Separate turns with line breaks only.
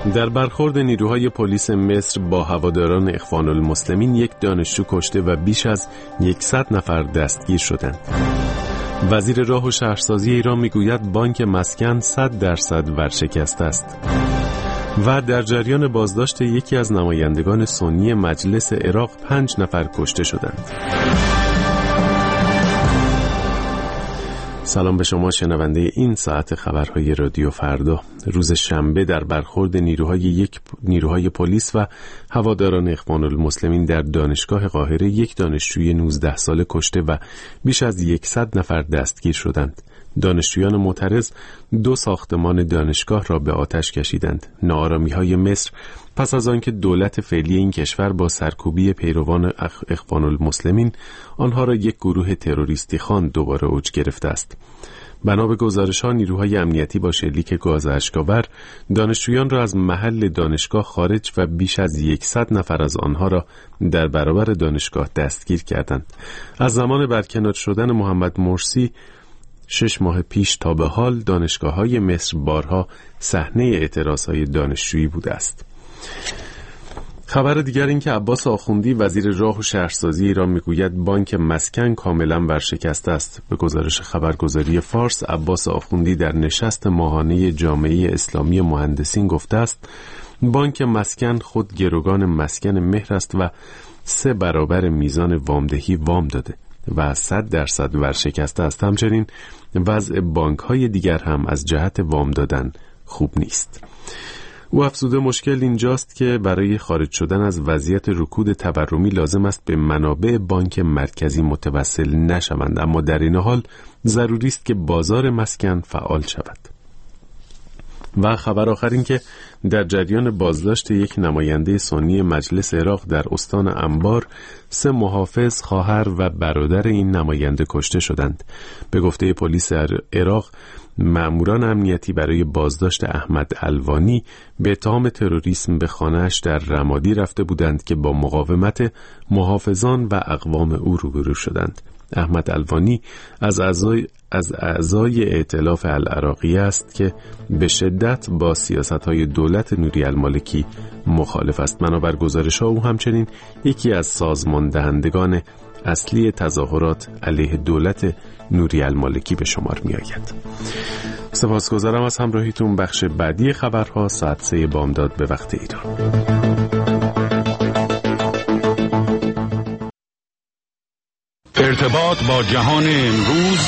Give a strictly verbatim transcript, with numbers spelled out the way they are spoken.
در برخورد نیروهای پلیس مصر با هواداران اخوان المسلمین یک دانشجو کشته و بیش از صد نفر دستگیر شدند. وزیر راه و شهرسازی ایران میگوید بانک مسکن صد درصد ورشکسته است. و در جریان بازداشت یکی از نمایندگان سنی مجلس عراق پنج نفر کشته شدند. سلام به شما شنونده این ساعت خبرهای رادیو فردا. روز شنبه در برخورد نیروهای یک نیروهای پلیس و هواداران اخوان المسلمین در دانشگاه قاهره یک دانشجوی نوزده ساله کشته و بیش از صد نفر دستگیر شدند. دانشجویان معترض دو ساختمان دانشگاه را به آتش کشیدند. ناآرامی‌های مصر پس از آنکه دولت فعلی این کشور با سرکوبی پیروان اخوان المسلمین آنها را یک گروه تروریستی خواند دوباره اوج گرفته است. بنا به گزارش‌ها نیروهای امنیتی با شلیک گاز اشک‌آور دانشجویان را از محل دانشگاه خارج و بیش از صد نفر از آنها را در برابر دانشگاه دستگیر کردند. از زمان برکنار شدن محمد مرسی شش ماه پیش تا به حال دانشگاه‌های مصر بارها صحنه اعتراض‌های دانشجویی بوده است. خبر دیگر این که عباس آخوندی وزیر راه و شهرسازی ایران میگوید بانک مسکن کاملا ورشکسته است. به گزارش خبرگزاری فارس، عباس آخوندی در نشست ماهانه جامعه اسلامی مهندسین گفته است بانک مسکن خود گروگان مسکن مهر است و سه برابر میزان وامدهی وام داده و صد درصد ورشکسته است. همچنین وضع بانک‌های دیگر هم از جهت وام دادن خوب نیست. او افزوده مشکل اینجاست که برای خارج شدن از وضعیت رکود تورمی لازم است به منابع بانک مرکزی متوسل نشوند، اما در این حال ضروری است که بازار مسکن فعال شود. و خبر آخر این که در جریان بازداشت یک نماینده سنی مجلس عراق در استان انبار سه محافظ، خواهر و برادر این نماینده کشته شدند. به گفته پلیس عراق مأموران امنیتی برای بازداشت احمد الوانی به اتهام تروریسم به خانه‌اش در رمادی رفته بودند که با مقاومت محافظان و اقوام او روبرو شدند. احمد الوانی از اعضای از اعضای ائتلاف العراقی است که به شدت با سیاست‌های دولت نوری المالکی مخالف است. بنابر گزارش‌ها او همچنین یکی از سازمان دهندگان اصلی تظاهرات علیه دولت نوری المالکی به شمار می آید. سپاسگزارم از همراهیتون. بخش بعدی خبرها ساعت سه بامداد به وقت ایران.
ارتباط با جهان امروز